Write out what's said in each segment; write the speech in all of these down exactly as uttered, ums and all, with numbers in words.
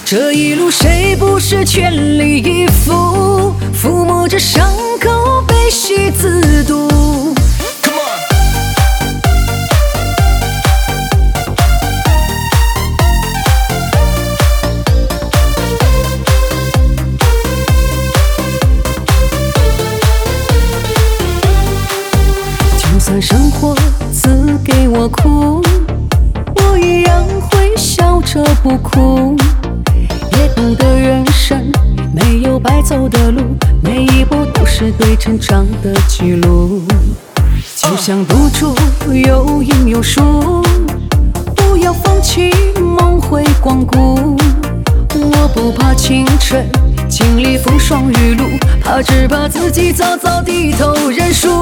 这一路谁不是全力以赴，抚摸着伤口，悲喜自度。就算生活赐给我苦，我一样会笑着不哭。也懂得人生没有白走的路，每一步都是对成长的记录。就像赌注有赢有输，不要放弃，梦会光顾。我不怕青春经历风霜雨露，怕只怕自己早早低头认输。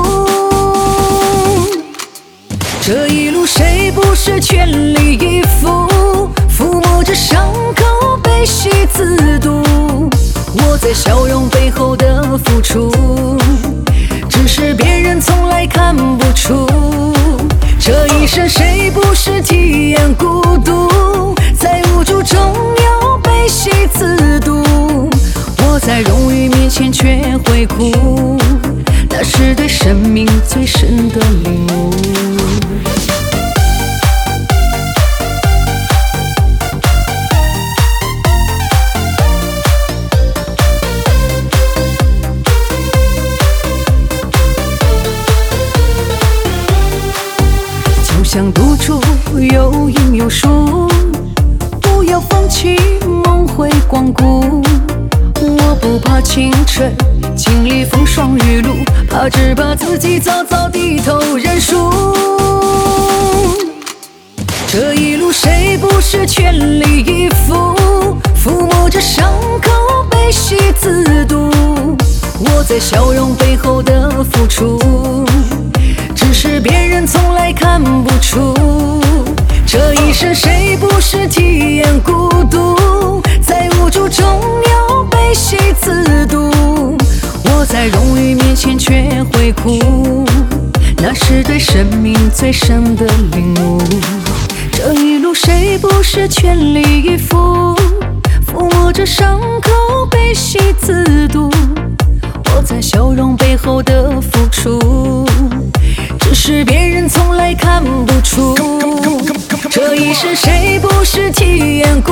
这一路谁不是全力以赴，抚摸着伤口，悲喜自度。我在笑容背后的付出，只是别人从来看不出。这一生谁不是体验孤独，在无助中要悲喜自度。我在荣誉面前却会哭，那是对生命最深的领悟。就像赌注有赢有输，不要放弃，梦会光顾。我不怕青春经历风霜雨露，怕只怕自己早早低头认输。这一路谁不是全力以赴，抚摸着伤口，悲喜自度。我在笑容背后的付出，只是别人从来看不出。这一生谁不是体验孤独，在无助中要悲喜自度。我在荣誉面前却会哭，那是对生命最深的领悟。这一路谁不是全力以赴，抚摸着伤口，悲喜自度。我在笑容背后的付出，只是别人从来看不出。这一生谁不是体验